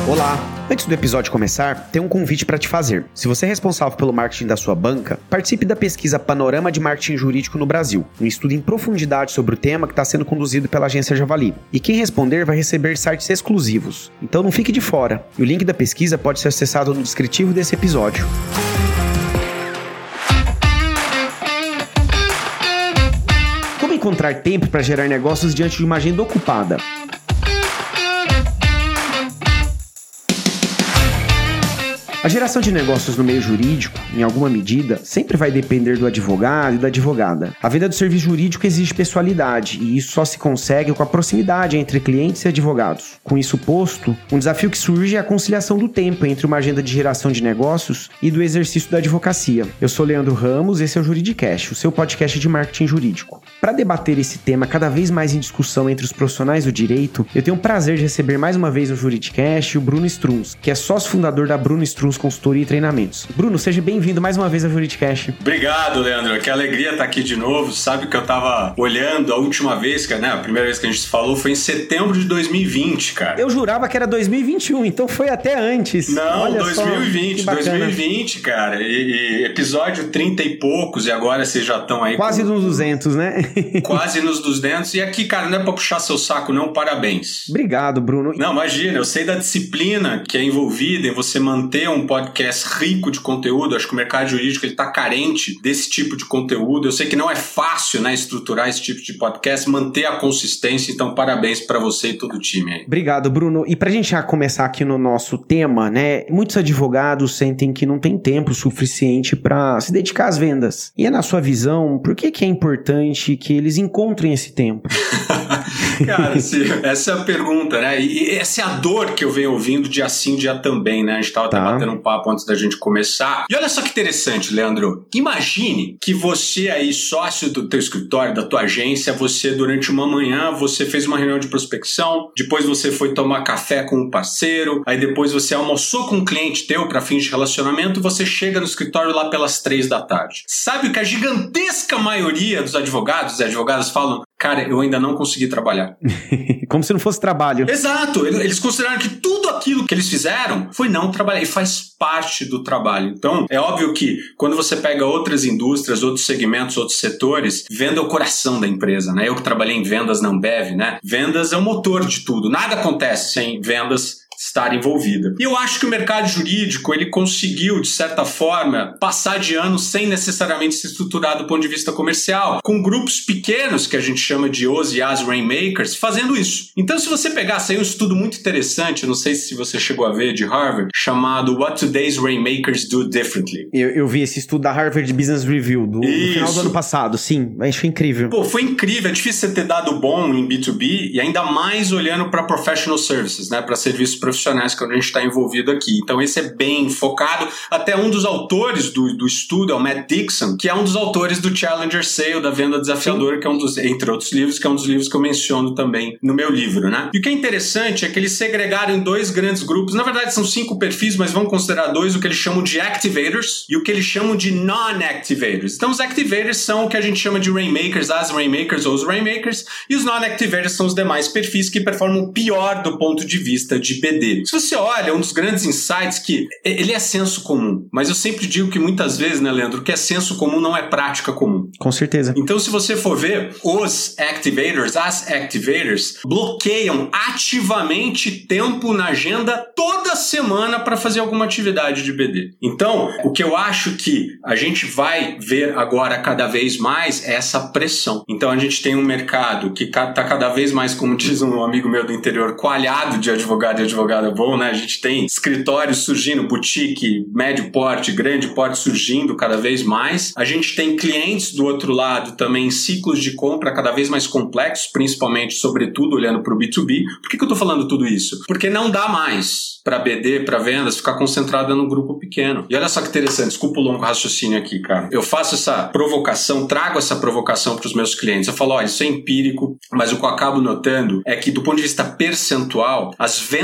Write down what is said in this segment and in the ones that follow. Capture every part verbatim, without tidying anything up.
Olá! Antes do episódio começar, tem um convite para te fazer. Se você é responsável pelo marketing da sua banca, participe da pesquisa Panorama de Marketing Jurídico no Brasil, um estudo em profundidade sobre o tema que está sendo conduzido pela agência Javali. E quem responder vai receber sites exclusivos. Então não fique de fora. E o link da pesquisa pode ser acessado no descritivo desse episódio. Como encontrar tempo para gerar negócios diante de uma agenda ocupada? A geração de negócios no meio jurídico, em alguma medida, sempre vai depender do advogado e da advogada. A venda do serviço jurídico exige pessoalidade, e isso só se consegue com a proximidade entre clientes e advogados. Com isso posto, um desafio que surge é a conciliação do tempo entre uma agenda de geração de negócios e do exercício da advocacia. Eu sou Leandro Ramos e esse é o Juridicast, o seu podcast de marketing jurídico. Para debater esse tema cada vez mais em discussão entre os profissionais do direito, eu tenho o prazer de receber mais uma vez no Juridicast o Bruno Strunz, que é sócio fundador da Bruno Strunz Consultoria e Treinamentos. Bruno, seja bem-vindo mais uma vez ao Juridicast. Obrigado, Leandro. Que alegria estar aqui de novo. Sabe que eu tava olhando a última vez, que, né, a primeira vez que a gente se falou foi em setembro de dois mil e vinte, cara. Eu jurava que era dois mil e vinte e um, então foi até antes. Não, Olha dois mil e vinte, dois mil e vinte, cara. E, e episódio trinta e poucos, e agora vocês já estão aí... Quase com... nos duzentos, né? Quase nos duzentos. E aqui, cara, não é pra puxar seu saco, não. Parabéns. Obrigado, Bruno. Não, imagina, eu sei da disciplina que é envolvida em você manter um podcast rico de conteúdo. Acho que o mercado jurídico ele tá carente desse tipo de conteúdo. Eu sei que não é fácil, né, estruturar esse tipo de podcast, manter a consistência. Então, parabéns para você e todo o time aí. Obrigado, Bruno. E pra gente já começar aqui no nosso tema, né, muitos advogados sentem que não tem tempo suficiente para se dedicar às vendas. E é na sua visão, por que que é importante que eles encontrem esse tempo? Cara, essa é a pergunta, né? E essa é a dor que eu venho ouvindo dia sim, dia também, né? A gente tava tá. até batendo um papo antes da gente começar. E olha só que interessante, Leandro. Imagine que você aí, sócio do teu escritório, da tua agência, você durante uma manhã, você fez uma reunião de prospecção, depois você foi tomar café com um parceiro, aí depois você almoçou com um cliente teu para fins de relacionamento, você chega no escritório lá pelas três da tarde. Sabe o que a gigantesca maioria dos advogados e advogadas falam? Cara, eu ainda não consegui trabalhar. Como se não fosse trabalho. Exato. Eles consideraram que tudo aquilo que eles fizeram foi não trabalhar. E faz parte do trabalho. Então, é óbvio que quando você pega outras indústrias, outros segmentos, outros setores, venda é o coração da empresa, né? Eu que trabalhei em vendas na Ambev, né? Vendas é o motor de tudo. Nada acontece sem vendas estar envolvida. E eu acho que o mercado jurídico, ele conseguiu, de certa forma, passar de ano sem necessariamente se estruturar do ponto de vista comercial, com grupos pequenos, que a gente chama de os e as Rainmakers, fazendo isso. Então, se você pegar, saiu um estudo muito interessante, não sei se você chegou a ver, de Harvard, chamado What Today's Rainmakers Do Differently. Eu, eu vi esse estudo da Harvard Business Review, do, do final do ano passado, sim, achei incrível. Pô, foi incrível, é difícil você ter dado bom em B dois B, e ainda mais olhando para professional services, né, para serviços profissionais que a gente está envolvido aqui. Então esse é bem focado. Até um dos autores do, do estudo é o Matt Dixon, que é um dos autores do Challenger Sale, da Venda Desafiadora, que é um dos, entre outros livros, que é um dos livros que eu menciono também no meu livro, né? E o que é interessante é que eles segregaram em dois grandes grupos. Na verdade são cinco perfis, mas vamos considerar dois, o que eles chamam de activators e o que eles chamam de non-activators. Então os activators são o que a gente chama de Rainmakers, as Rainmakers ou os Rainmakers, e os non-activators são os demais perfis que performam pior do ponto de vista de B D. Se você olha, um dos grandes insights que ele é senso comum, mas eu sempre digo que muitas vezes, né, Leandro, o que é senso comum não é prática comum. Com certeza. Então, se você for ver, os activators, as activators, bloqueiam ativamente tempo na agenda toda semana para fazer alguma atividade de B D. Então, o que eu acho que a gente vai ver agora cada vez mais é essa pressão. Então, a gente tem um mercado que está cada vez mais, como diz um amigo meu do interior, coalhado de advogado e advogada bom, né? A gente tem escritórios surgindo, boutique, médio porte, grande porte surgindo cada vez mais. A gente tem clientes do outro lado também em ciclos de compra cada vez mais complexos, principalmente, sobretudo, olhando para o B dois B. Por que que eu estou falando tudo isso? Porque não dá mais para B D, para vendas, ficar concentrada num grupo pequeno. E olha só que interessante, desculpa o longo raciocínio aqui, cara. Eu faço essa provocação, trago essa provocação para os meus clientes. Eu falo, olha, isso é empírico, mas o que eu acabo notando é que, do ponto de vista percentual, as vendas de um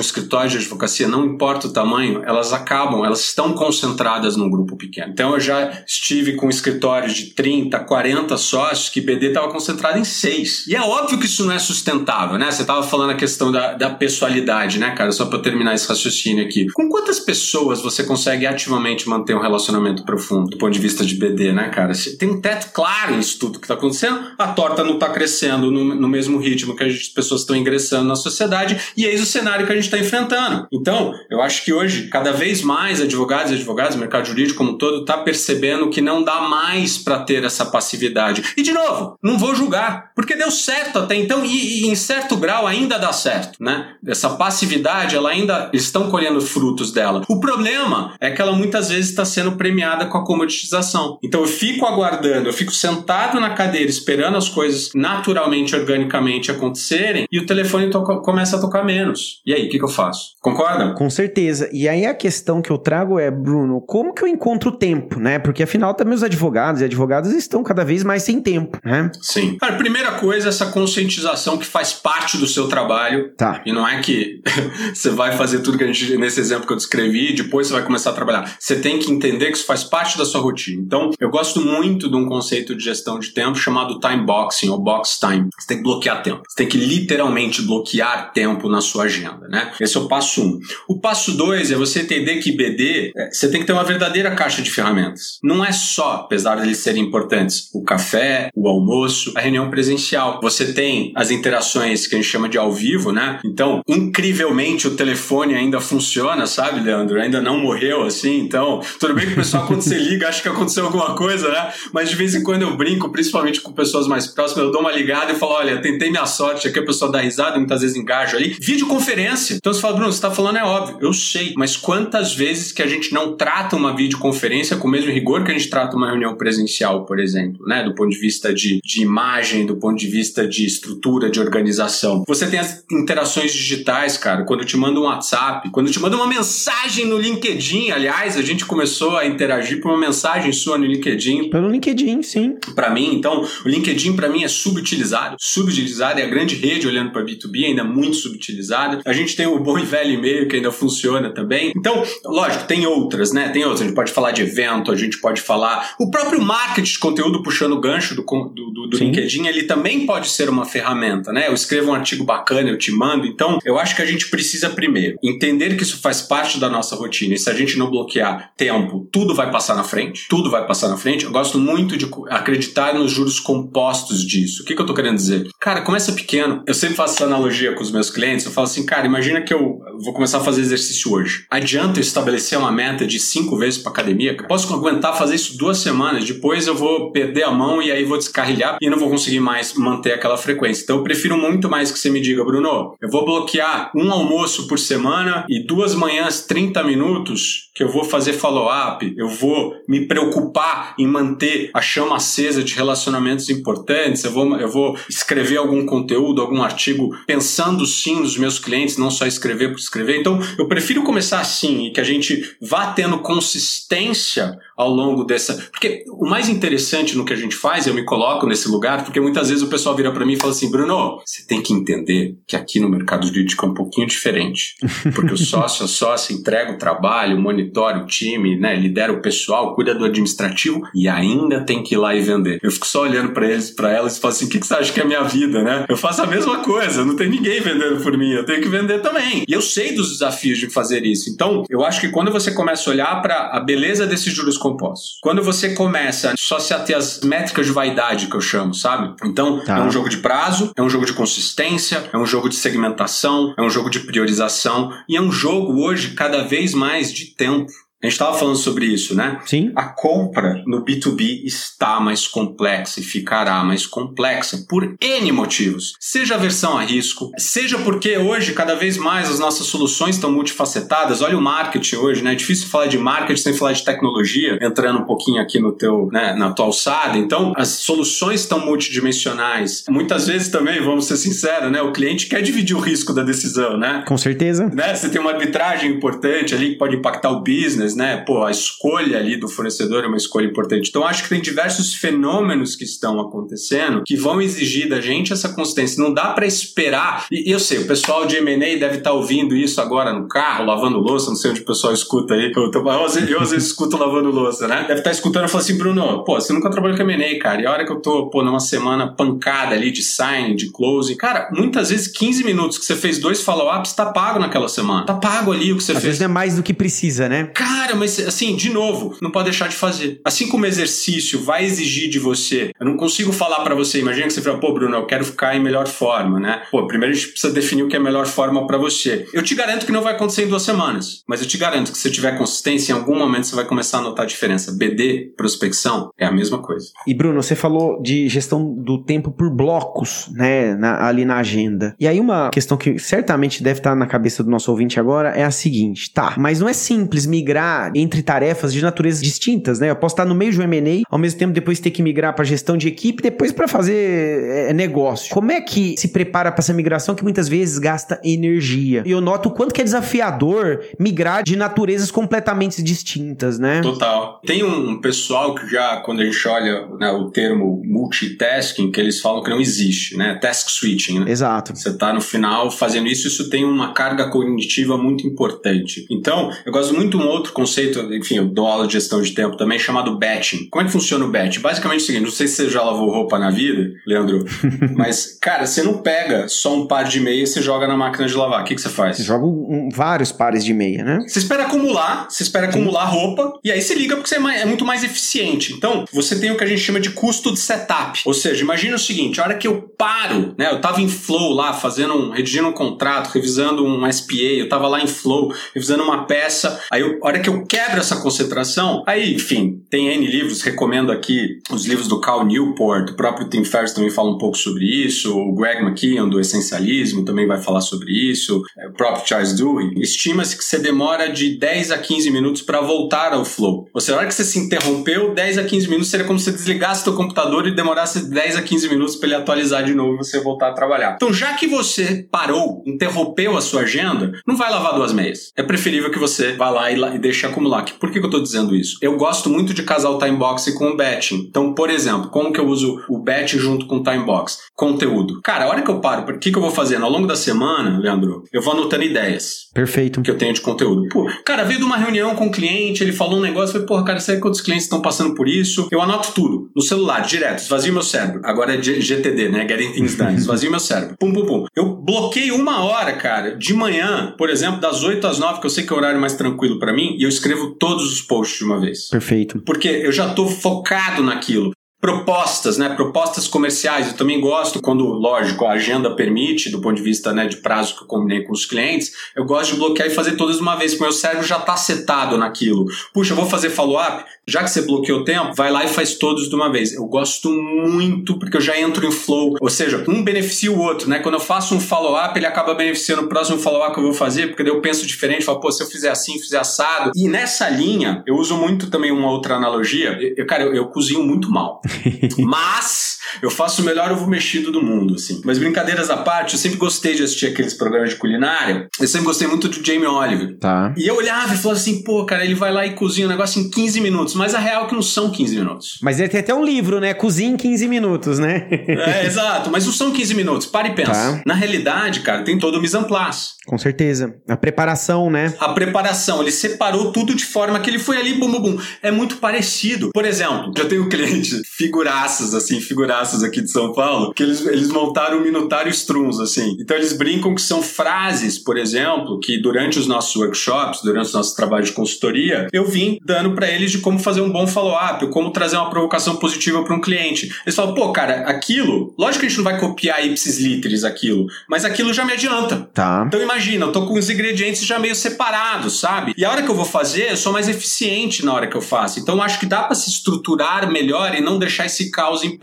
escritórios de advocacia, não importa o tamanho, elas acabam, elas estão concentradas num grupo pequeno. Então eu já estive com escritórios de trinta, quarenta sócios que B D estava concentrado em seis. E é óbvio que isso não é sustentável, né? Você estava falando a questão da, da pessoalidade, né, cara? Só para terminar esse raciocínio aqui. Com quantas pessoas você consegue ativamente manter um relacionamento profundo do ponto de vista de B D, né, cara? Tem um teto claro nisso tudo que está acontecendo, a torta não está crescendo no, no mesmo ritmo que as pessoas estão ingressando na sociedade, e eis o cenário que a gente está enfrentando. Então, eu acho que hoje, cada vez mais advogados e advogados, o mercado jurídico como um todo, está percebendo que não dá mais para ter essa passividade. E, de novo, não vou julgar, porque deu certo até então, e, e em certo grau ainda dá certo, né? Essa passividade, ela ainda estão colhendo frutos dela. O problema é que ela muitas vezes está sendo premiada com a comoditização. Então, eu fico aguardando, eu fico sentado na cadeira esperando as coisas naturalmente, organicamente acontecerem, e o telefone to- começa a tocar menos. E aí, o que, que eu faço? Concorda? Com certeza. E aí a questão que eu trago é, Bruno, como que eu encontro tempo, né? Porque afinal também os advogados e advogadas estão cada vez mais sem tempo, né? Sim. Cara, primeira coisa, essa conscientização que faz parte do seu trabalho. Tá. E não é que você vai fazer tudo que a gente, nesse exemplo que eu descrevi, e depois você vai começar a trabalhar. Você tem que entender que isso faz parte da sua rotina. Então, eu gosto muito de um conceito de gestão de tempo chamado time boxing, ou box time. Você tem que bloquear tempo. Você tem que literalmente bloquear tempo na sua agenda, né? Esse é o passo um. O passo dois é você entender que B D, é, você tem que ter uma verdadeira caixa de ferramentas. Não é só, apesar de eles serem importantes, o café, o almoço, a reunião presencial. Você tem as interações que a gente chama de ao vivo, né? Então, incrivelmente, o telefone ainda funciona, sabe, Leandro? Ainda não morreu, assim. Então, tudo bem que o pessoal, quando você liga, acha que aconteceu alguma coisa, né? Mas de vez em quando eu brinco, principalmente com pessoas mais próximas, eu dou uma ligada e falo, olha, tentei minha sorte aqui, a pessoa dá risada, muitas vezes engaja ali. Videoconferência. Então você fala, Bruno, você tá falando é óbvio. Eu sei, mas quantas vezes que a gente não trata uma videoconferência com o mesmo rigor que a gente trata uma reunião presencial, por exemplo, né? Do ponto de vista de, de imagem, do ponto de vista de estrutura, de organização. Você tem as interações digitais, cara. Quando eu te mando um WhatsApp, quando eu te mando uma mensagem no LinkedIn, aliás, a gente começou a interagir por uma mensagem sua no LinkedIn. Pelo LinkedIn, sim. Para mim, então, o LinkedIn para mim é subutilizado. Subutilizado é a grande rede olhando para B dois B, ainda muito subutilizada. A gente tem o bom e velho e-mail que ainda funciona também. Então, lógico, tem outras, né? Tem outras. A gente pode falar de evento, a gente pode falar... O próprio marketing de conteúdo puxando o gancho do, do, do, do LinkedIn, ele também pode ser uma ferramenta, né? Eu escrevo um artigo bacana, eu te mando. Então, eu acho que a gente precisa primeiro entender que isso faz parte da nossa rotina. E se a gente não bloquear tempo, tudo vai passar na frente. Tudo vai passar na frente. Eu gosto muito de acreditar nos juros compostos disso. O que, que eu tô querendo dizer? Cara, começa pequeno. Eu sempre faço essa analogia com os meus clientes. Eu falo assim, cara, imagina que eu vou começar a fazer exercício hoje. Adianta eu estabelecer uma meta de cinco vezes pra academia, cara? Posso aguentar fazer isso duas semanas. Depois eu vou perder a mão e aí vou descarrilhar e não vou conseguir mais manter aquela frequência. Então eu prefiro muito mais que você me diga, Bruno, eu vou bloquear um almoço por semana e duas manhãs, trinta minutos, que eu vou fazer follow-up, eu vou me preocupar em manter a chama acesa de relacionamentos importantes, eu vou, eu vou escrever algum conteúdo, algum artigo, pensando sim nos meus clientes, não só escrever por escrever. Então, eu prefiro começar assim e que a gente vá tendo consistência ao longo dessa... Porque o mais interessante no que a gente faz, eu me coloco nesse lugar, porque muitas vezes o pessoal vira para mim e fala assim, Bruno, você tem que entender que aqui no mercado jurídico é um pouquinho diferente, porque o sócio, a sócia entrega o trabalho, monitora o time, né, lidera o pessoal, cuida do administrativo e ainda tem que ir lá e vender. Eu fico só olhando para eles, para elas e falo assim, o que, que você acha que é a minha vida, né? Eu faço a mesma coisa, não tem ninguém vendendo por mim, eu tenho que vender também. E eu sei dos desafios de fazer isso. Então, eu acho que quando você começa a olhar para a beleza desses juros compostos, quando você começa só se ater as métricas de vaidade, que eu chamo, sabe? Então, tá. É um jogo de prazo, é um jogo de consistência, é um jogo de segmentação, é um jogo de priorização e é um jogo hoje cada vez mais de tempo. A gente estava falando sobre isso, né? Sim. A compra no B dois B está mais complexa e ficará mais complexa por N motivos. Seja a aversão a risco, seja porque hoje cada vez mais as nossas soluções estão multifacetadas. Olha o marketing hoje, né? É difícil falar de marketing sem falar de tecnologia, entrando um pouquinho aqui no teu, né, na tua alçada. Então, as soluções estão multidimensionais. Muitas vezes também, vamos ser sinceros, né? O cliente quer dividir o risco da decisão, né? Com certeza. Né? Você tem uma arbitragem importante ali que pode impactar o business. mas, né, pô, a escolha ali do fornecedor é uma escolha importante. Então, acho que tem diversos fenômenos que estão acontecendo que vão exigir da gente essa consistência. Não dá para esperar. E eu sei, o pessoal de M and A deve estar ouvindo isso agora no carro, lavando louça, não sei onde o pessoal escuta aí. Eu, eu, eu às vezes escuto lavando louça, né? Deve estar escutando e falando assim, Bruno, pô, você nunca trabalhou com M and A, cara. E a hora que eu tô, pô, numa semana pancada ali de signing, de closing, cara, muitas vezes quinze minutos que você fez dois follow-ups, tá pago naquela semana. Tá pago ali o que você Às fez. Às vezes não é mais do que precisa, né? Cara, mas assim, de novo, não pode deixar de fazer. Assim como o exercício vai exigir de você, eu não consigo falar pra você, imagina que você fala, pô, Bruno, eu quero ficar em melhor forma, né? Pô, primeiro a gente precisa definir o que é a melhor forma pra você. Eu te garanto que não vai acontecer em duas semanas, mas eu te garanto que se tiver consistência, em algum momento você vai começar a notar a diferença. B D, prospecção, é a mesma coisa. E Bruno, você falou de gestão do tempo por blocos, né, na, ali na agenda. E aí uma questão que certamente deve estar na cabeça do nosso ouvinte agora é a seguinte, tá, mas não é simples migrar entre tarefas de naturezas distintas, né? Eu posso estar no meio de um M and A, ao mesmo tempo depois ter que migrar para gestão de equipe, depois para fazer é, negócio. Como é que se prepara para essa migração que muitas vezes gasta energia? E eu noto o quanto que é desafiador migrar de naturezas completamente distintas, né? Total. Tem um pessoal que já, quando a gente olha, né, o termo multitasking, que eles falam que não existe, né? Task switching, né? Exato. Você tá no final fazendo isso, isso tem uma carga cognitiva muito importante. Então, eu gosto muito de um outro conceito, enfim, eu dou aula de gestão de tempo também, chamado batching. Como é que funciona o batch? Basicamente é o seguinte, não sei se você já lavou roupa na vida, Leandro, mas, cara, você não pega só um par de meia e você joga na máquina de lavar. O que, que você faz? Você joga um, vários pares de meia, né? Você espera acumular, você espera acumular roupa, e aí você liga porque você é, mais, é muito mais eficiente. Então, você tem o que a gente chama de custo de setup. Ou seja, imagina o seguinte, a hora que eu paro, né, eu tava em flow lá, fazendo um, redigindo um contrato, revisando um S P A, eu tava lá em flow, revisando uma peça, aí eu, a hora que eu quebro essa concentração, aí, enfim, tem N livros, recomendo aqui os livros do Cal Newport, o próprio Tim Ferriss também fala um pouco sobre isso, o Greg McKeown do Essencialismo também vai falar sobre isso, o próprio Charles Duhigg. Estima-se que você demora de dez a quinze minutos para voltar ao flow. Ou seja, a hora que você se interrompeu, dez a quinze minutos seria como se você desligasse seu computador e demorasse dez a quinze minutos para ele atualizar de novo e você voltar a trabalhar. Então, já que você parou, interrompeu a sua agenda, não vai lavar duas meias. É preferível que você vá lá e, lá, e deixe acumular. Por que, que eu estou dizendo isso? Eu gosto muito de casar o timebox com o batching. Então, por exemplo, como que eu uso o batch junto com o timebox? Conteúdo. Cara, a hora que eu paro, o que, que eu vou fazendo? Ao longo da semana, Leandro, eu vou anotando ideias. Perfeito. Que eu tenho de conteúdo. Pô, cara, veio de uma reunião com um cliente, ele falou um negócio, eu falei, porra, cara, será que outros clientes estão passando por isso? Eu anoto tudo, no celular, direto, esvazio meu cérebro. Agora é G T D, né? Getting Things Done. Esvazio meu cérebro. Pum, pum, pum. Eu bloqueio uma hora, cara, de manhã, por exemplo, das oito às nove, que eu sei que é o horário mais tranquilo pra mim, e eu escrevo todos os posts de uma vez. Perfeito. Porque eu já tô focado naquilo. Propostas, né? Propostas comerciais. Eu também gosto quando, lógico, a agenda permite, do ponto de vista, né, de prazo que eu combinei com os clientes, eu gosto de bloquear e fazer todas de uma vez, porque o meu cérebro já está setado naquilo. Puxa, eu vou fazer follow-up? Já que você bloqueou o tempo, vai lá e faz todos de uma vez. Eu gosto muito, porque eu já entro em flow. Ou seja, um beneficia o outro, né? Quando eu faço um follow-up, ele acaba beneficiando o próximo follow-up que eu vou fazer, porque daí eu penso diferente, falo, pô, se eu fizer assim, fizer assado. E nessa linha, eu uso muito também uma outra analogia. Eu, cara, eu, eu cozinho muito mal. Mas eu faço o melhor ovo mexido do mundo, assim. Mas brincadeiras à parte, eu sempre gostei de assistir aqueles programas de culinária. Eu sempre gostei muito do Jamie Oliver. Tá. E eu olhava e falava assim, pô, cara, ele vai lá e cozinha um negócio em quinze minutos. Mas a real é que não são quinze minutos. Mas ele tem até um livro, né? Cozinha em quinze minutos, né? É, exato. Mas não são quinze minutos. Para e pensa. Tá. Na realidade, cara, tem todo o mise en place. Com certeza. A preparação, né? A preparação. Ele separou tudo de forma que ele foi ali, bum, bum, bum. É muito parecido. Por exemplo, já tenho clientes, figuraças, assim, figuraças aqui de São Paulo, que eles, eles montaram o Minutário Strunz, assim. Então eles brincam que são frases, por exemplo, que durante os nossos workshops, durante os nossos trabalhos de consultoria, eu vim dando pra eles de como fazer um bom follow-up, como trazer uma provocação positiva para um cliente. Eles falam, pô, cara, aquilo, lógico que a gente não vai copiar ipsis literis aquilo, mas aquilo já me adianta. Tá. Então imagina, eu tô com os ingredientes já meio separados, sabe? E a hora que eu vou fazer, eu sou mais eficiente na hora que eu faço. Então eu acho que dá pra se estruturar melhor e não deixar esse caos imperar.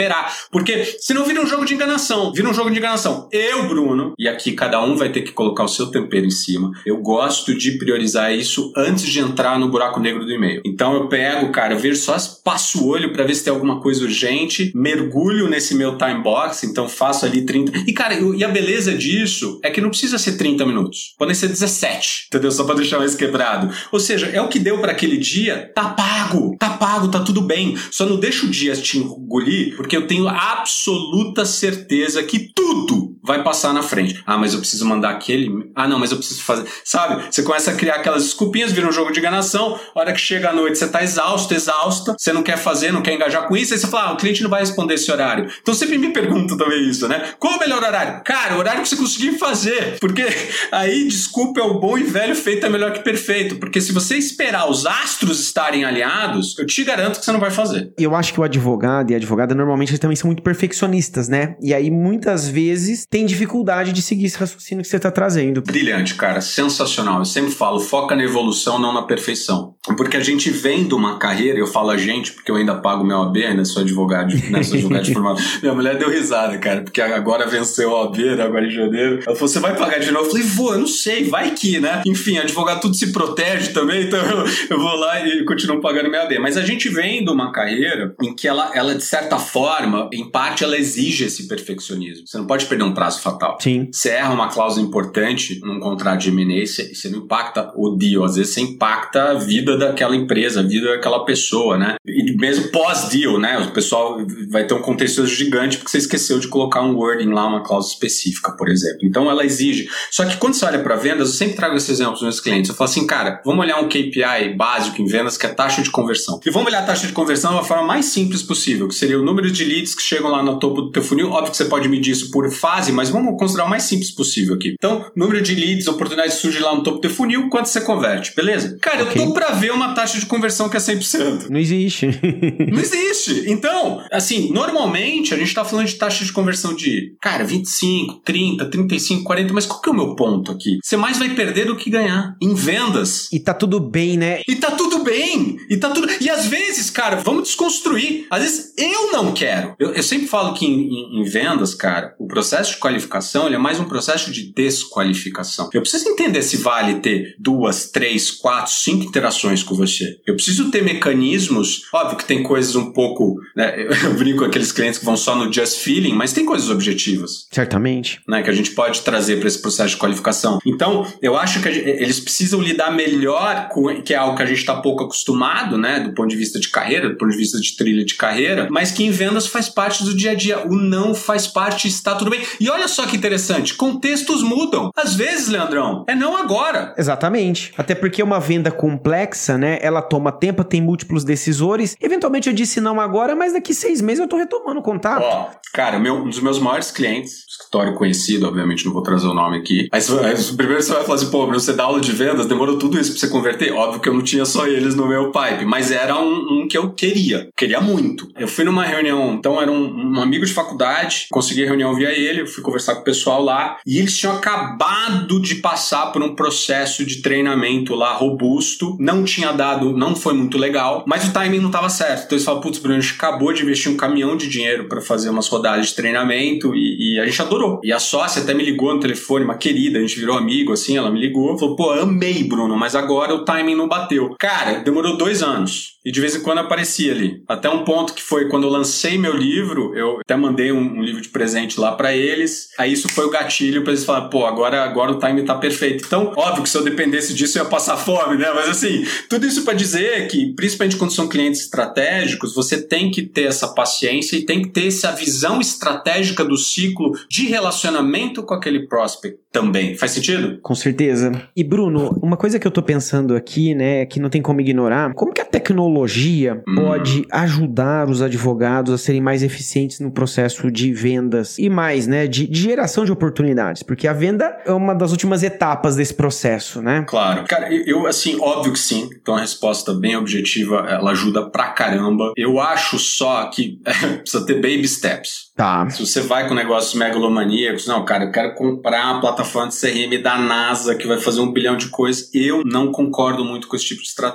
Porque senão vira um jogo de enganação. Vira um jogo de enganação. Eu, Bruno, e aqui cada um vai ter que colocar o seu tempero em cima, eu gosto de priorizar isso antes de entrar no buraco negro do e-mail. Então eu pego, cara, eu vejo só, passo o olho pra ver se tem alguma coisa urgente, mergulho nesse meu time box, então faço ali trinta... E, cara, eu, e a beleza disso é que não precisa ser trinta minutos. Podem ser dezessete, entendeu? Só pra deixar mais quebrado. Ou seja, é o que deu pra aquele dia, tá pago, tá pago, tá tudo bem. Só não deixa o dia te engolir, porque eu tenho absoluta certeza que tudo vai passar na frente. Ah, mas eu preciso mandar aquele... Ah, não, mas eu preciso fazer... Sabe? Você começa a criar aquelas desculpinhas, vira um jogo de enganação, a hora que chega a noite você tá exausto, exausta, você não quer fazer, não quer engajar com isso, aí você fala, ah, o cliente não vai responder esse horário. Então sempre me perguntam também isso, né? Qual é o melhor horário? Cara, o horário que você conseguir fazer, porque aí, desculpa, é o bom e velho feito é melhor que perfeito, porque se você esperar os astros estarem alinhados, eu te garanto que você não vai fazer. Eu acho que o advogado e a advogada normalmente eles também são muito perfeccionistas, né? E aí muitas vezes tem dificuldade de seguir esse raciocínio que você tá trazendo. Brilhante, cara, sensacional. Eu sempre falo, foca na evolução, não na perfeição. Porque a gente vem de uma carreira, eu falo a gente, porque eu ainda pago meu O A B, ainda sou advogado, né? Sou advogado de formato. Minha mulher deu risada, cara, porque agora venceu o O A B, né? Agora em janeiro. Ela falou, você vai pagar de novo? Eu falei, vou, eu não sei, vai que, né? Enfim, advogado tudo se protege também, então eu, eu vou lá e continuo pagando meu O A B. Mas a gente vem de uma carreira em que ela, ela, de certa forma, em parte, ela exige esse perfeccionismo. Você não pode perder um prazo fatal. Sim. Você erra uma cláusula importante num contrato de M and A, você, você não impacta o deal, às vezes você impacta a vida daquela empresa, a vida daquela pessoa, né? E mesmo pós-deal, né? O pessoal vai ter um contexto gigante porque você esqueceu de colocar um wording lá, uma cláusula específica, por exemplo. Então ela exige. Só que quando você olha para vendas, eu sempre trago esse exemplo para os meus clientes. Eu falo assim, cara, vamos olhar um K P I básico em vendas, que é a taxa de conversão. E vamos olhar a taxa de conversão da forma mais simples possível, que seria o número de leads que chegam lá no topo do teu funil. Óbvio que você pode medir isso por fase, mas vamos considerar o mais simples possível aqui. Então, número de leads, oportunidades surgem lá no topo do teu funil, quanto você converte, beleza? Cara, okay. Eu tô pra ver uma taxa de conversão que é cem por cento. Não existe. Não existe. Então, assim, normalmente a gente tá falando de taxa de conversão de, cara, vinte e cinco, trinta, trinta e cinco, quarenta, mas qual que é o meu ponto aqui? Você mais vai perder do que ganhar em vendas. E tá tudo bem, né? E tá tudo bem. E tá tudo... E às vezes, cara, vamos desconstruir. Às vezes eu não quero. Eu, eu sempre falo que em, em, em vendas, cara, o processo de qualificação ele é mais um processo de desqualificação. Eu preciso entender se vale ter duas, três, quatro, cinco interações com você. Eu preciso ter mecanismos, óbvio que tem coisas um pouco, né, eu brinco com aqueles clientes que vão só no just feeling, mas tem coisas objetivas. Certamente. Né, que a gente pode trazer para esse processo de qualificação. Então, eu acho que gente, eles precisam lidar melhor com, que é algo que a gente está pouco acostumado, né, do ponto de vista de carreira, do ponto de vista de trilha de carreira, mas que em vendas faz parte do dia a dia. O não faz parte, está tudo bem. E olha só que interessante, contextos mudam. Às vezes, Leandrão, é não agora. Exatamente. Até porque uma venda complexa, né, ela toma tempo, tem múltiplos decisores. Eventualmente eu disse não agora, mas daqui seis meses eu tô retomando o contato. Ó, cara, meu, um dos meus maiores clientes, escritório conhecido, obviamente não vou trazer o nome aqui, mas aí, primeiro você vai falar assim, pô, você dá aula de vendas, demorou tudo isso pra você converter? Óbvio que eu não tinha só eles no meu pipe, mas era um, um que eu queria, queria muito. Eu fui numa reunião, então era um, um amigo de faculdade, consegui a reunião via ele, eu fui conversar com o pessoal lá, e eles tinham acabado de passar por um processo de treinamento lá robusto, não tinha dado, não foi muito legal, mas o timing não estava certo. Então eles falaram, putz, Bruno, a gente acabou de investir um caminhão de dinheiro para fazer umas rodadas de treinamento e, e a gente adorou. E a sócia até me ligou no telefone, uma querida, a gente virou amigo assim, ela me ligou, falou, pô, amei, Bruno, mas agora o timing não bateu. Cara, demorou dois anos. E de vez em quando aparecia ali. Até um ponto que foi quando eu lancei meu livro, eu até mandei um, um livro de presente lá pra eles. Aí isso foi o gatilho pra eles falarem, pô, agora, agora o time tá perfeito. Então, óbvio que se eu dependesse disso eu ia passar fome, né? Mas assim, tudo isso pra dizer que, principalmente quando são clientes estratégicos, você tem que ter essa paciência e tem que ter essa visão estratégica do ciclo de relacionamento com aquele prospect também. Faz sentido? Com certeza. E Bruno, uma coisa que eu tô pensando aqui, né, que não tem como ignorar, como que a tecnologia hum. pode ajudar os advogados a serem mais eficientes no processo de vendas e mais, né, de, de geração de oportunidades, porque a venda é uma das últimas etapas desse processo, né? Claro. Cara, eu, assim, óbvio que sim. Então a resposta bem objetiva, ela ajuda pra caramba. Eu acho só que precisa ter baby steps. Tá. Se você vai com negócios megalomaníacos, não, cara, eu quero comprar uma plataforma de C R M da NASA que vai fazer um bilhão de coisas, eu não concordo muito com esse tipo de estratégia.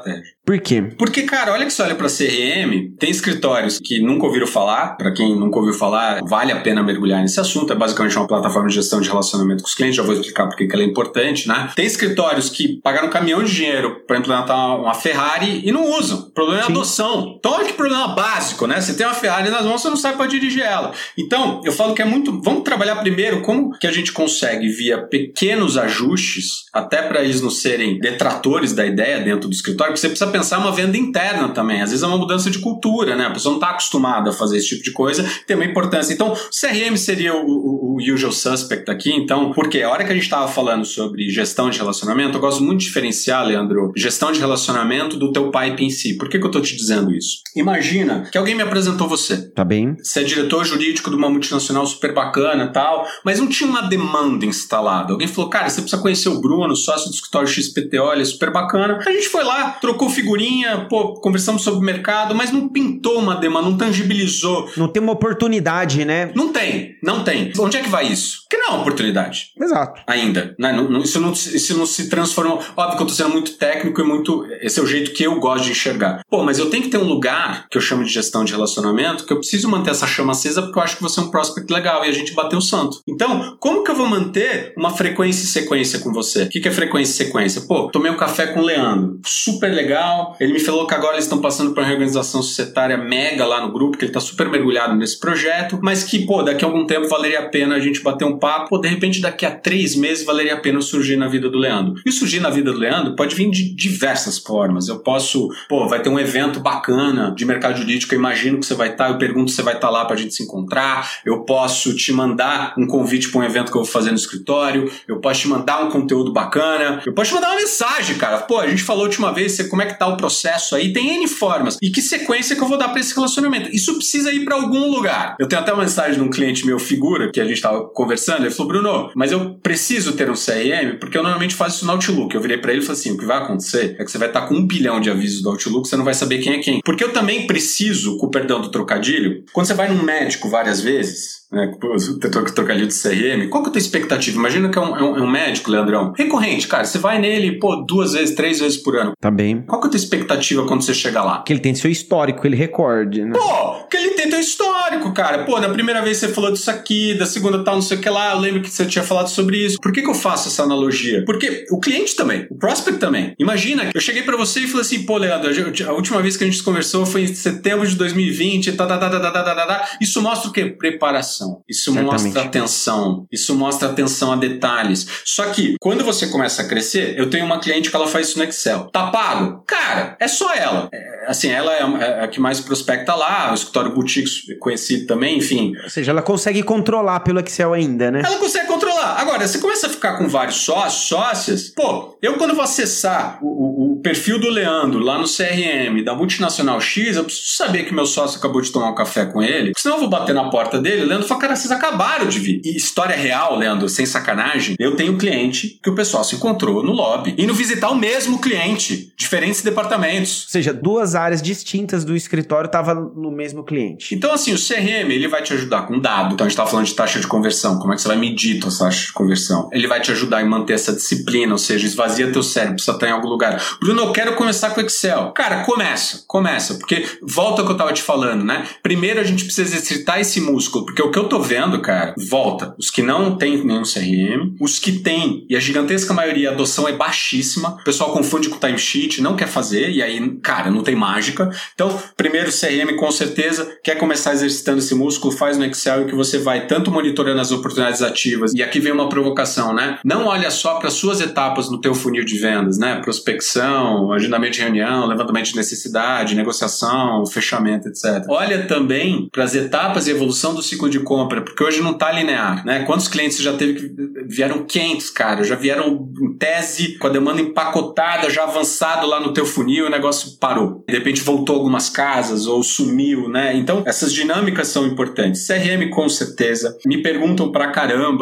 Por quê? Porque, cara, olha que você olha pra C R M, tem escritórios que nunca ouviram falar. Pra quem nunca ouviu falar, vale a pena mergulhar nesse assunto. É basicamente uma plataforma de gestão de relacionamento com os clientes. Já vou explicar por que ela é importante, né? Tem escritórios que pagaram um caminhão de dinheiro pra implementar uma Ferrari e não usam. O problema é a Sim. adoção. Então, olha que problema básico, né? Você tem uma Ferrari nas mãos, você não sabe pra dirigir ela. Então, eu falo que é muito... Vamos trabalhar primeiro como que a gente consegue, via pequenos ajustes, até pra eles não serem detratores da ideia dentro do escritório, porque você precisa pensar uma venda interna também. Às vezes é uma mudança de cultura, né? A pessoa não está acostumada a fazer esse tipo de coisa, tem uma importância. Então, C R M seria o, o, o usual suspect aqui. Então, porque a hora que a gente estava falando sobre gestão de relacionamento, eu gosto muito de diferenciar, Leandro, gestão de relacionamento do teu pipe em si. Por que que eu estou te dizendo isso? Imagina que alguém me apresentou você. Tá bem? Você é diretor jurídico de uma multinacional super bacana e tal, mas não tinha uma demanda instalada. Alguém falou, cara, você precisa conhecer o Bruno, sócio do escritório X P T O, ele é super bacana. A gente foi lá, trocou figurinha, pô, conversamos sobre o mercado, mas não pintou uma demanda, não tangibilizou. Não tem uma oportunidade, né? Não tem, não tem. Onde é que vai isso? Porque não é uma oportunidade. Exato. Ainda. Né? Não, não, isso, não, isso não se transformou. Óbvio que eu tô sendo muito técnico e muito... Esse é o jeito que eu gosto de enxergar. Pô, mas eu tenho que ter um lugar que eu chamo de gestão de relacionamento, que eu preciso manter essa chama acesa porque eu acho que você é um prospect legal e a gente bateu o santo. Então, como que eu vou manter uma frequência e sequência com você? O que, que é frequência e sequência? Pô, tomei um café com o Leandro. Super legal. Ele me falou que agora eles estão passando por uma reorganização societária mega lá no grupo, que ele tá super mergulhado nesse projeto, mas que, pô, daqui a algum tempo valeria a pena a gente bater um papo. Pô, de repente daqui a três meses valeria a pena surgir na vida do Leandro. E surgir na vida do Leandro pode vir de diversas formas. Eu posso, pô, vai ter um evento bacana de mercado jurídico, eu imagino que você vai estar, eu pergunto se você vai estar lá pra gente se encontrar, eu posso te mandar um convite pra um evento que eu vou fazer no escritório, eu posso te mandar um conteúdo bacana, eu posso te mandar uma mensagem, cara. Pô, a gente falou a última vez, você, como é que tá o processo aí? Tem N formas. E que sequência que eu vou dar pra esse relacionamento? Isso precisa ir pra algum lugar. Eu tenho até uma mensagem de um cliente meu, figura, que a gente tava conversando, ele falou, Bruno, mas eu preciso ter um C R M, porque eu normalmente faço isso no Outlook. Eu virei pra ele e falei assim, o que vai acontecer é que você vai estar com um bilhão de avisos do Outlook, você não vai saber quem é quem. Porque eu também preciso, com o perdão do trocadilho, quando você vai num médico várias vezes, né, trocadilho de C R M, qual que é a tua expectativa? Imagina que é um, é um, é um médico, Leandrão, recorrente, cara, você vai nele, pô, duas vezes, três vezes por ano. Tá bem. Qual que é a tua expectativa quando você chega lá? Que ele tem seu histórico, ele recorde, né? Pô, que ele tem teu histórico, cara. Pô, na primeira vez você falou disso aqui, da segunda tal, não sei o que lá, eu lembro que você tinha falado sobre isso. Por que que eu faço essa analogia? Porque o cliente também, o prospect também. Imagina, eu cheguei pra você e falei assim, pô, Leandro, a última vez que a gente conversou foi em setembro de dois mil e vinte, tá, tá, tá, tá, tá, tá, tá, tá. Isso mostra o quê? Preparação. Isso Certamente. Mostra atenção. Isso mostra atenção a detalhes. Só que, quando você começa a crescer, eu tenho uma cliente que ela faz isso no Excel. Tá pago? Cara, é só ela. É, assim, ela é a que mais prospecta lá, o escritório boutique conhecido também, enfim. Ou seja, ela consegue controlar pelo Excel ainda, né? Ela consegue controlar. Agora, você começa a ficar com vários sócios, sócias, pô, eu quando vou acessar o, o, o perfil do Leandro lá no C R M da multinacional X, eu preciso saber que meu sócio acabou de tomar um café com ele, senão eu vou bater na porta dele, o Leandro fala, cara, vocês acabaram de vir. E história real, Leandro, sem sacanagem, eu tenho um cliente que o pessoal se encontrou no lobby, indo visitar o mesmo cliente, diferentes departamentos. Ou seja, duas áreas distintas do escritório estavam no mesmo cliente. Então, assim, o C R M, ele vai te ajudar com dado. Então, a gente estava falando de taxa de conversão. Como é que você vai medir tua taxa de conversão? Ele vai te ajudar em manter essa disciplina, ou seja, esvazia teu cérebro, precisa estar em algum lugar. Bruno, eu quero começar com Excel. Cara, começa, começa, porque volta ao que eu estava te falando, né? Primeiro, a gente precisa exercitar esse músculo, porque o que eu tô vendo, cara, volta. Os que não têm nenhum C R M, os que têm, e a gigantesca maioria, a adoção é baixíssima, o pessoal confunde com timesheet, não quer fazer, e aí, cara, não tem mágica. Então, primeiro, C R M, com certeza, quer começar exercitando esse músculo, faz no Excel, em que você vai tanto monitorando as oportunidades ativas, e aqui vem uma provocação, né? Não olha só para as suas etapas no teu funil de vendas, né? Prospecção, agendamento de reunião, levantamento de necessidade, negociação, fechamento, etcétera. Olha também para as etapas e evolução do ciclo de compra, porque hoje não está linear, né? Quantos clientes você já teve que vieram quentes, cara? Já vieram em tese, com a demanda empacotada, já avançado lá no teu funil, o negócio parou. De repente voltou algumas casas ou sumiu, né? Então, essas dinâmicas são importantes. C R M, com certeza. Me perguntam pra caramba sobre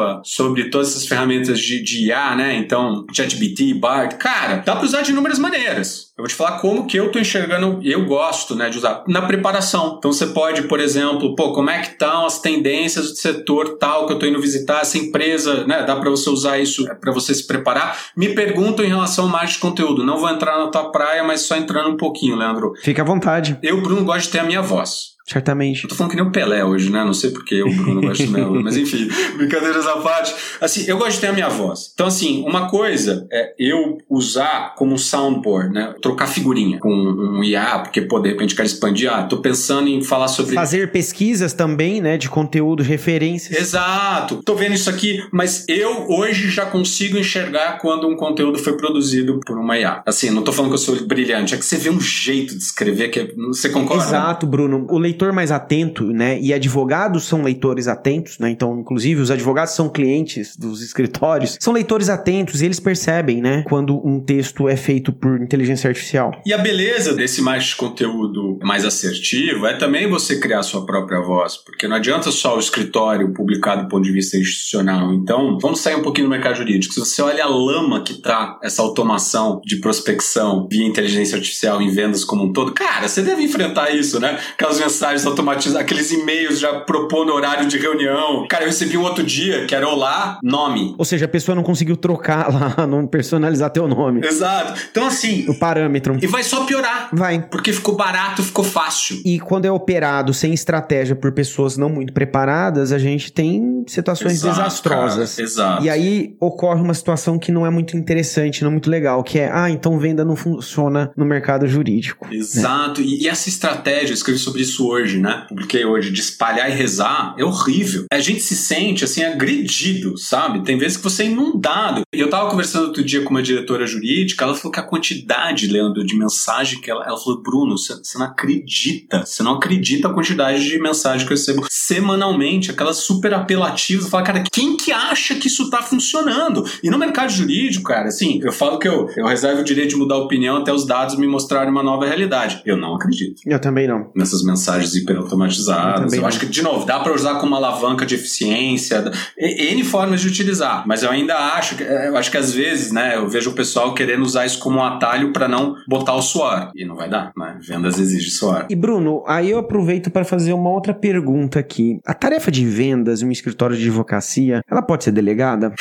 sobre todas essas ferramentas de, de I A, né? Então, ChatGPT, Bard, cara, dá pra usar de inúmeras maneiras. Eu vou te falar como que eu tô enxergando, eu gosto, né, de usar na preparação. Então, você pode, por exemplo, pô, como é que estão as tendências do setor tal que eu tô indo visitar, essa empresa, né? Dá pra você usar isso pra você se preparar. Me perguntam em relação a marketing de conteúdo. Não vou entrar na tua praia, mas só entrando um pouquinho, Leandro. Fica à vontade. Eu, Bruno, gosto de ter a minha voz. Certamente. Eu tô falando que nem o Pelé hoje, né? Não sei porque eu, Bruno, gosto de minha voz. Mas enfim, brincadeiras à parte. Assim, eu gosto de ter a minha voz. Então, assim, uma coisa é eu usar como soundboard, né? Trocar figurinha com um I A, porque, pô, de repente quero expandir. Ah, tô pensando em falar sobre... Fazer pesquisas também, né? De conteúdo, referências. Exato. Tô vendo isso aqui, mas eu hoje já consigo enxergar quando um conteúdo foi produzido por uma I A. Assim, não tô falando que eu sou brilhante, é que você vê um jeito de escrever que é... Você concorda? Exato, Bruno. O leitor mais atento, né, e advogados são leitores atentos, né, então, inclusive, os advogados são clientes dos escritórios, são leitores atentos e eles percebem, né, quando um texto é feito por inteligência artificial. E a beleza desse mais de conteúdo mais assertivo é também você criar sua própria voz, porque não adianta só o escritório publicar do ponto de vista institucional. Então, vamos sair um pouquinho do mercado jurídico. Se você olha a lama que tá essa automação de prospecção via inteligência artificial em vendas como um todo, cara, você deve enfrentar isso, né? Aquelas mensagens automatizadas, aqueles e-mails já propondo horário de reunião. Cara, eu recebi um outro dia que era olá, nome. Ou seja, a pessoa não conseguiu trocar lá, não personalizar teu nome. Exato. Então, assim... O parâmetro. E vai só piorar. Vai. Porque ficou barato, ficou fácil. E quando é operado sem estratégia por pessoas não muito preparadas, a gente tem situações Exato, desastrosas. Cara, exato. E aí ocorre uma situação que não é muito interessante, não muito legal, que é, ah, então venda não funciona no mercado jurídico. Exato. Né? E, e essa estratégia, eu escrevi sobre isso hoje, né? Publiquei hoje, de espalhar e rezar, é horrível. A gente se sente, assim, agredido, sabe? Tem vezes que você é inundado. E eu tava conversando outro dia com uma diretora jurídica, ela falou que a quantidade, Leandro, de mensagem que ela... Ela falou, Bruno, você, você não acredita. Você não acredita a quantidade de mensagem que eu recebo semanalmente, aquelas super apelativas. Eu falo, cara, quem que acha que isso tá funcionando? E no mercado jurídico, cara, assim, eu falo que eu, eu reservo o direito de mudar a opinião até os dados me mostrarem uma nova realidade. Eu não acredito. Eu também não. Nessas mensagens hiperautomatizadas. Eu, eu acho que, de novo, dá para usar como uma alavanca de eficiência, N formas de utilizar, mas eu ainda acho que, eu acho que às vezes, né, eu vejo o pessoal querendo usar isso como um atalho para não botar o suor, e não vai dar, né? Vendas exige suor. E Bruno, aí eu aproveito para fazer uma outra pergunta aqui. A tarefa de vendas em um escritório de advocacia, ela pode ser delegada?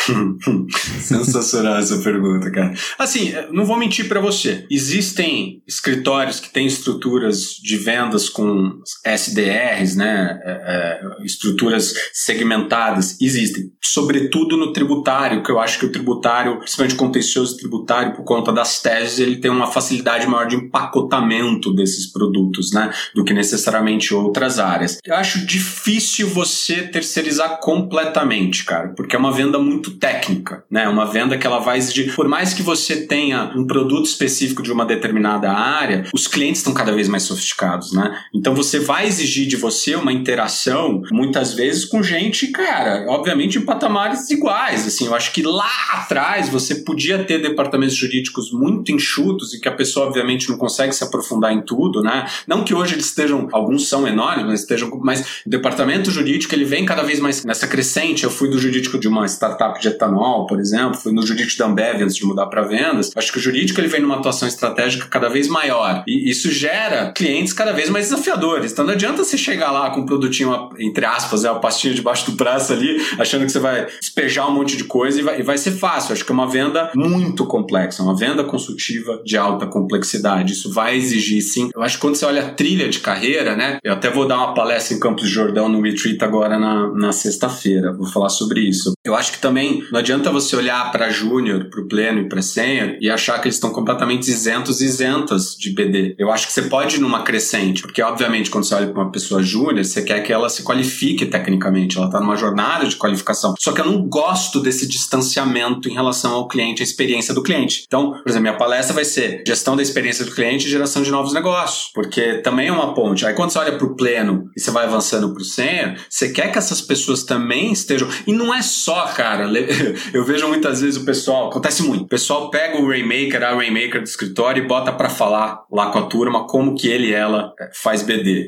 Sensacional essa pergunta, cara. Assim, não vou mentir para você, existem escritórios que têm estruturas de vendas com S D Rs, né, é, é, estruturas segmentadas, existem, sobretudo no tributário, que eu acho que o tributário, principalmente contencioso tributário, por conta das teses, ele tem uma facilidade maior de empacotamento desses produtos, né, do que necessariamente outras áreas. Eu acho difícil você terceirizar completamente, cara, porque é uma venda muito técnica, né, uma venda que ela vai exigir, por mais que você tenha um produto específico de uma determinada área, os clientes estão cada vez mais sofisticados, né, então você vai exigir de você uma interação, muitas vezes com gente, cara, obviamente em patamares iguais, assim, eu acho que lá atrás você podia ter departamentos jurídicos muito enxutos e que a pessoa obviamente não consegue se aprofundar em tudo, né, não que hoje eles estejam, alguns são enormes, mas estejam, mas o departamento jurídico ele vem cada vez mais nessa crescente. Eu fui do jurídico de uma startup de etanol, por exemplo, fui no jurídico da Ambev antes de mudar para vendas, acho que o jurídico ele vem numa atuação estratégica cada vez maior e isso gera clientes cada vez mais desafiadores, então não adianta você chegar lá com um produtinho, entre aspas, é, uma pastinha debaixo do braço ali, achando que você vai despejar um monte de coisa e vai, e vai ser fácil. Acho que é uma venda muito complexa, uma venda consultiva de alta complexidade. Isso vai exigir, sim. Eu acho que quando você olha a trilha de carreira, né? Eu até vou dar uma palestra em Campos do Jordão no Retreat agora na, na sexta-feira. Vou falar sobre isso. Eu acho que também não adianta você olhar para júnior, para o pleno e para sênior e achar que eles estão completamente isentos e isentas de B D. Eu acho que você pode ir numa crescente, porque obviamente quando você olha para uma pessoa júnior, você quer que ela se qualifique tecnicamente, ela está numa jornada de qualificação. Só que eu não gosto desse distanciamento em relação ao cliente, a experiência do cliente. Então, por exemplo, minha palestra vai ser gestão da experiência do cliente e geração de novos negócios, porque também é uma ponte. Aí quando você olha para o pleno e você vai avançando para o sênior, você quer que essas pessoas também estejam... E não é só, cara, eu vejo muitas vezes o pessoal, acontece muito, o pessoal pega o Rainmaker, a Rainmaker do escritório e bota para falar lá com a turma como que ele e ela faz B D.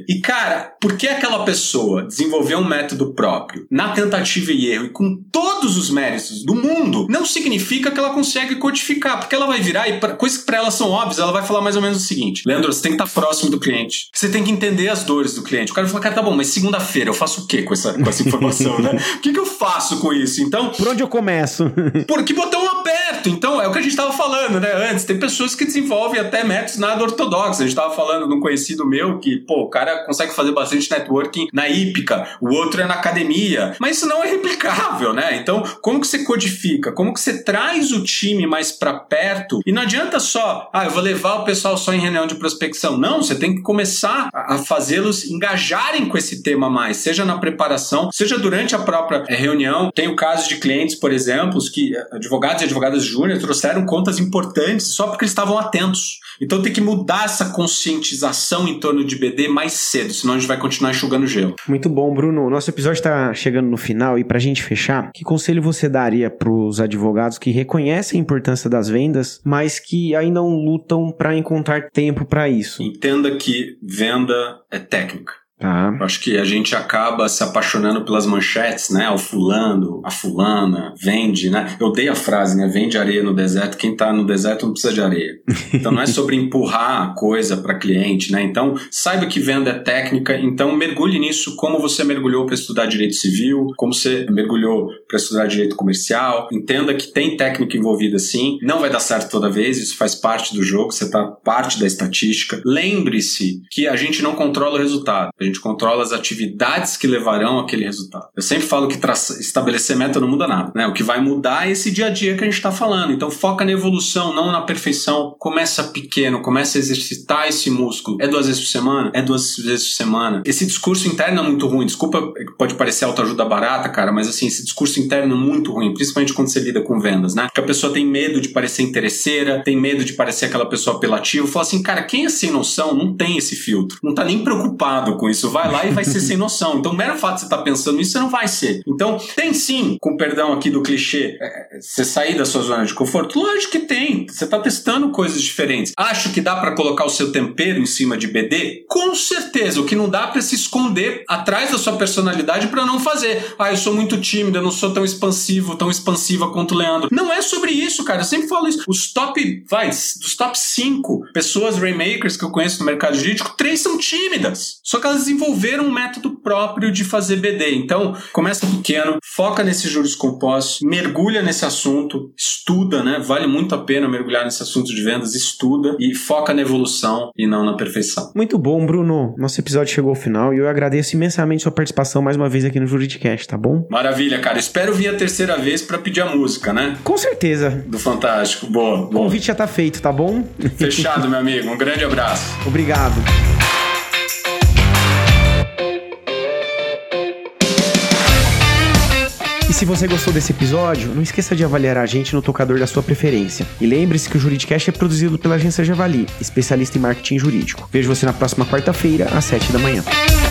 B. E, cara, por que aquela pessoa desenvolveu um método próprio na tentativa e erro e com todos os méritos do mundo, não significa que ela consegue codificar, porque ela vai virar e pra, coisas que pra ela são óbvias, ela vai falar mais ou menos o seguinte: Leandro, você tem que estar próximo do cliente, você tem que entender as dores do cliente. O cara vai falar, cara, tá bom, mas segunda-feira eu faço o quê com essa, com essa informação, né? O que que eu faço com isso? Então, por onde eu começo? Por que botão eu aperto? Então, é o que a gente tava falando, né, antes. Tem pessoas que desenvolvem até métodos nada ortodoxos. A gente tava falando de um conhecido meu que, pô, o cara consegue fazer bastante networking na hípica, o outro é na academia, mas isso não é replicável, né? Então, como que você codifica? Como que você traz o time mais pra perto? E não adianta só, ah, eu vou levar o pessoal só em reunião de prospecção. Não, você tem que começar a fazê-los engajarem com esse tema mais, seja na preparação, seja durante a própria reunião. Tem o caso de clientes, por exemplo, que advogados e advogadas júnior trouxeram contas importantes só porque eles estavam atentos. Então tem que mudar essa conscientização em torno de B D mais cedo, senão a gente vai continuar enxugando gelo. Muito bom, Bruno. Nosso episódio está chegando no final e pra gente fechar, que conselho você daria pros advogados que reconhecem a importância das vendas, mas que ainda não lutam para encontrar tempo para isso? Entenda que venda é técnica. Tá. Acho que a gente acaba se apaixonando pelas manchetes, né? O fulano, a fulana, vende, né? Eu odeio a frase, né? Vende areia no deserto. Quem tá no deserto não precisa de areia. Então não é sobre empurrar a coisa para cliente, né? Então saiba que venda é técnica, então mergulhe nisso como você mergulhou para estudar direito civil, como você mergulhou para estudar direito comercial. Entenda que tem técnica envolvida sim. Não vai dar certo toda vez, isso faz parte do jogo, você tá parte da estatística. Lembre-se que a gente não controla o resultado. A gente A gente controla as atividades que levarão àquele resultado. Eu sempre falo que traça, estabelecer meta não muda nada, né? O que vai mudar é esse dia a dia que a gente está falando. Então foca na evolução, não na perfeição. Começa pequeno, começa a exercitar esse músculo. É duas vezes por semana? É duas vezes por semana. Esse discurso interno é muito ruim. Desculpa, pode parecer autoajuda barata, cara, mas assim, esse discurso interno é muito ruim, principalmente quando você lida com vendas, né? Porque a pessoa tem medo de parecer interesseira, tem medo de parecer aquela pessoa apelativa. Fala assim, cara, quem é sem noção não tem esse filtro. Não tá nem preocupado com isso. Vai lá e vai ser sem noção. Então, o mero fato de você estar pensando nisso, você não vai ser. Então, tem sim, com perdão aqui do clichê, é, você sair da sua zona de conforto? Lógico que tem. Você está testando coisas diferentes. Acho que dá para colocar o seu tempero em cima de B D? Com certeza. O que não dá para se esconder atrás da sua personalidade para não fazer. Ah, eu sou muito tímido, eu não sou tão expansivo, tão expansiva quanto o Leandro. Não é sobre isso, cara. Eu sempre falo isso. Os top, vai, dos top cinco pessoas rainmakers que eu conheço no mercado jurídico, três são tímidas. Só que elas desenvolveram um método próprio de fazer B D. Então, começa pequeno, foca nesses juros compostos, mergulha nesse assunto, estuda, né? Vale muito a pena mergulhar nesse assunto de vendas, estuda e foca na evolução e não na perfeição. Muito bom, Bruno. Nosso episódio chegou ao final e eu agradeço imensamente sua participação mais uma vez aqui no Juridicast, tá bom? Maravilha, cara. Espero vir a terceira vez pra pedir a música, né? Com certeza. Do Fantástico. Boa, boa. O convite já tá feito, tá bom? Fechado, meu amigo. Um grande abraço. Obrigado. E se você gostou desse episódio, não esqueça de avaliar a gente no tocador da sua preferência. E lembre-se que o Juridicast é produzido pela Agência Javali, especialista em marketing jurídico. Vejo você na próxima quarta-feira, às sete da manhã.